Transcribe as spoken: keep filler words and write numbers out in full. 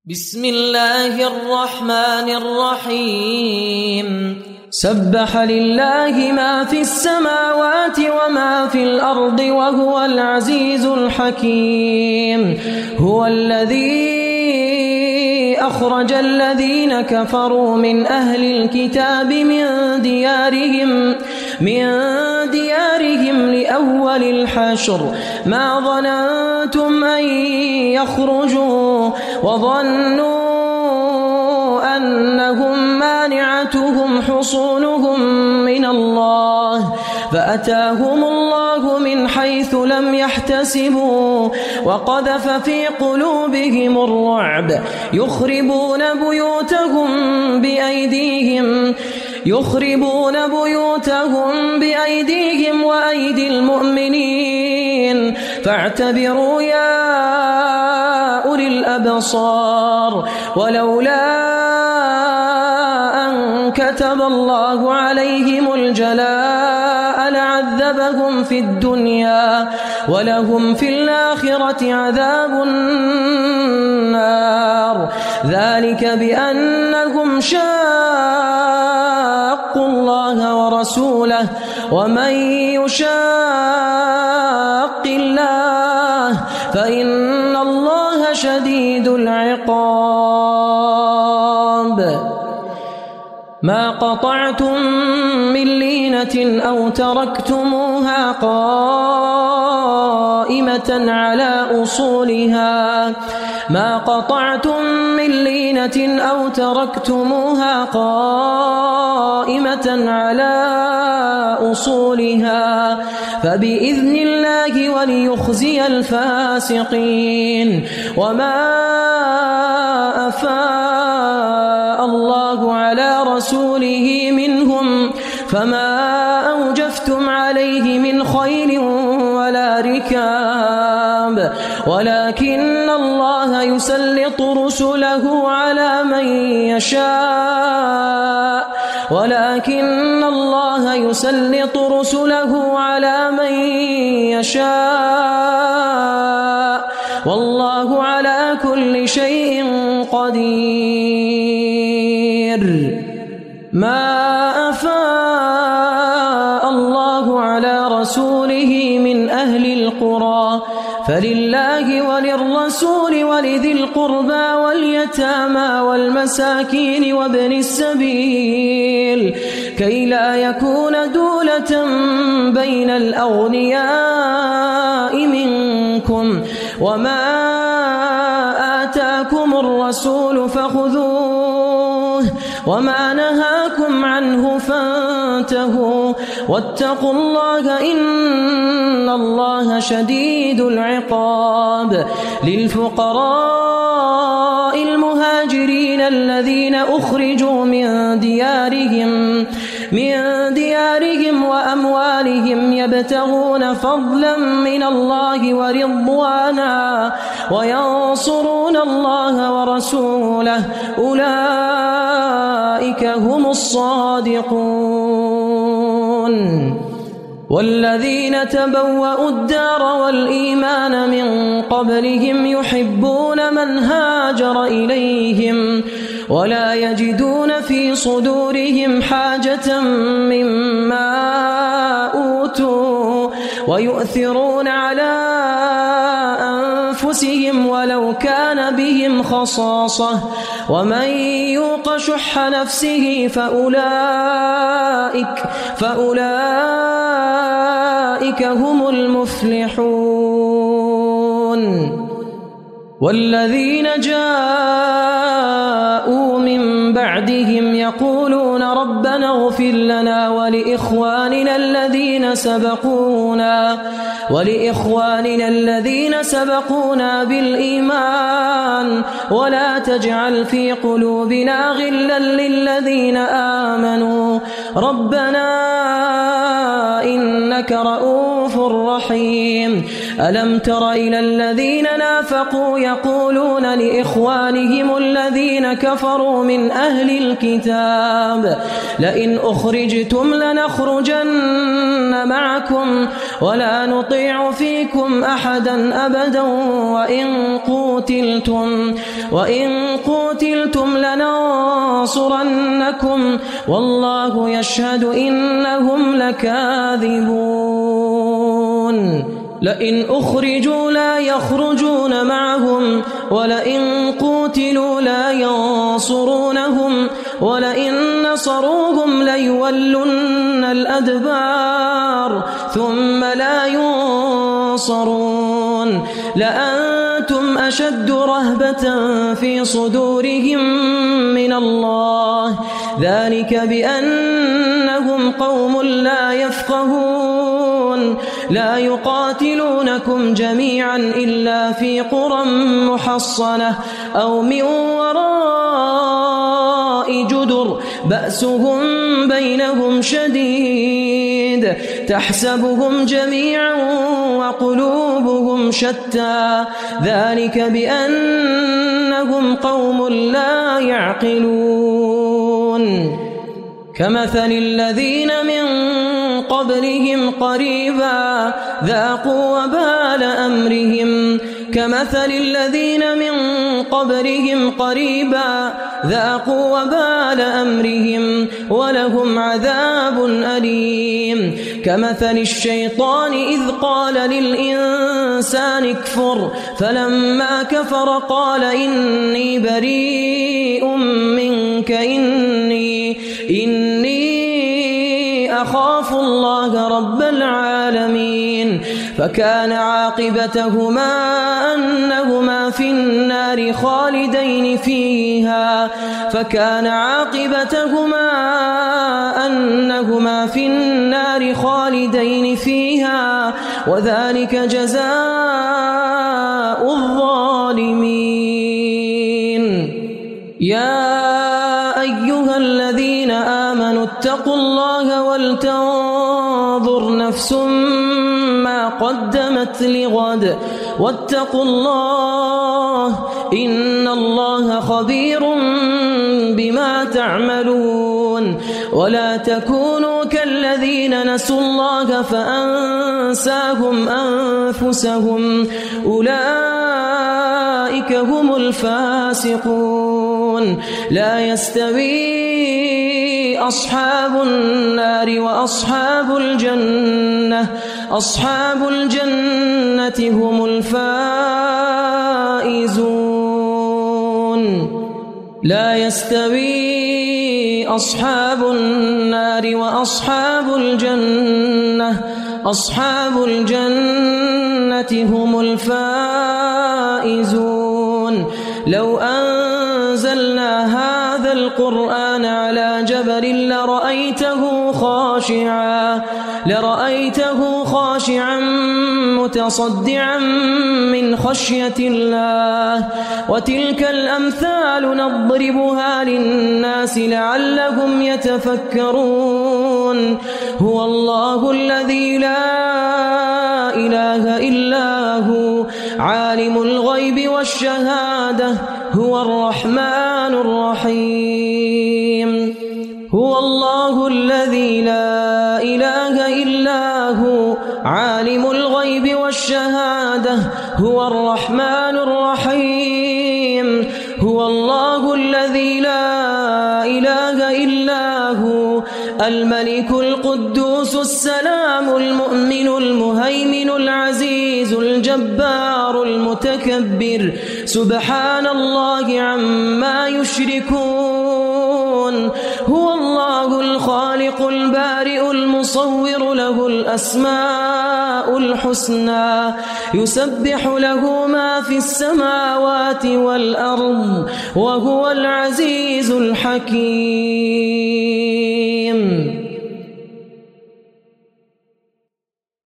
بسم الله الرحمن الرحيم سبح لله ما في السماوات وما في الأرض وهو العزيز الحكيم هو الذي أخرج الذين كفروا من أهل الكتاب من ديارهم من ديارهم لأول الحشر ما ظننتم أن يخرجوا وظنوا أنهم مانعتهم حصونهم من الله فأتاهم الله من حيث لم يحتسبوا وقذف في قلوبهم الرعب يخربون بيوتهم بأيديهم يخربون بيوتهم بأيديهم وأيدي المؤمنين فاعتبروا يا أولي الأبصار ولولا أن كتب الله عليهم الجلاء لعذبهم في الدنيا ولهم في الآخرة عذاب النار ذلك بأنهم شاقوا الله ورسوله ومن يشاق الله فإن الله شديد العقاب ما قطعتم من لينة أو تركتموها قائمة على أصولها ما قطعتم من لينة أو تركتموها قائمة على أصولها فبإذن الله وليخزي الفاسقين وما أفاء الله على رسوله منهم فما أوجفتم عليه من خيل ولا ركاب ولكن الله يسلط رسله على من يشاء ولكن الله يسلط رسله على من يشاء والله على كل شيء قدير ما أفاء الله على رسوله من أهل القرى فلله وللرسول ولذي القربى واليتامى والمساكين وابن السبيل كي لا يكون دولة بين الأغنياء منكم وما آتاكم الرسول فخذوه وما نهاكم عنه فانتهوا واتقوا الله إن الله شديد العقاب للفقراء المهاجرين الذين أخرجوا من ديارهم من ديارهم وأموالهم يبتغون فضلا من الله ورضوانا وينصرون الله ورسوله أولئك هم الصادقون والذين تبوأوا الدار والإيمان من قبلهم يحبون من هاجر إليهم ولا يجدون في صدورهم حاجة مما أوتوا ويؤثرون على أنفسهم ولو كان بهم خصاصة ومن يوق شح نفسه فأولئك فأولئك هم المفلحون والذين جاءوا من بعدهم يقولون ربنا اغفر لنا ولإخواننا الذين سبقونا ولإخواننا الذين سبقونا بالإيمان ولا تجعل في قلوبنا غلا للذين آمنوا ربنا إنك رؤوف رؤوف رحيم. ألم تر إلى الذين نافقوا يقولون لإخوانهم الذين كفروا من أهل الكتاب لئن أخرجتم لنخرجن معكم ولا نطيع فيكم أحدا أبدا وإن قوتلتم, وإن قوتلتم لننصرنكم والله يشهد إنهم لكاذبون. لئن أخرجوا لا يخرجون معهم ولئن قوتلوا لا ينصرونهم ولئن نصروهم ليولن الأدبار ثم لا ينصرون. لأنتم أشد رهبة في صدورهم من الله ذلك بأنهم قوم لا يفقهون. لا يقاتلونكم جميعا إلا في قرى محصنة أو من وراء جدر بأسهم بينهم شديد تحسبهم جميعا وقلوبهم شتى ذلك بأنهم قوم لا يعقلون. كمثل الذين من قبلهم قريبا ذاقوا وبال أمرهم كمثل الذين من قبلهم قريبا ذاقوا وبال أمرهم ولهم عذاب أليم. كمثل الشيطان إذ قال للإنسان اكفر فلما كفر قال إني بريء منك إني إني أخاف الله رب العالمين. فكان عاقبتهما أنهما في النار خالدين فيها فكان عاقبتهما أنهما في النار خالدين فيها وذلك جزاء الظالمين. يا أيها الذين آمنوا اتقوا الله ولتنظر نفس ما قدمت لغد واتقوا الله إن الله خبير بما تعملون. ولا تكونوا كالذين نسوا الله فأنساهم أنفسهم أولئك هم الفاسقون. لا يستوي أصحاب النار وأصحاب الجنة أصحاب الجنة هم الفائزون. لا يستوي أصحاب النار وأصحاب الجنة أصحاب الجنة هم الفائزون. لو أنزلنا هذا القرآن على جبل لرأيته خاشعا لرأيته خاشعا متصدعا من خشية الله. وتلك الأمثال نضربها للناس لعلهم يتفكرون. هو الله الذي لا إله إلا هو عالم الغيب والشهادة هو الرحمن الرحيم. هو الله الذي لا إله إلا هو عالم الغيب والشهادة هو الرحمن الرحيم. هو الله الذي لا إله إلا هو الملك القدوس السلام المؤمن المهيمن العزيز الجبار المتكبر سبحان الله عما يشركون. هو الله الخالق البارئ المصور له الأسماء الحسنى يسبح له ما في السماوات والأرض وهو العزيز الحكيم.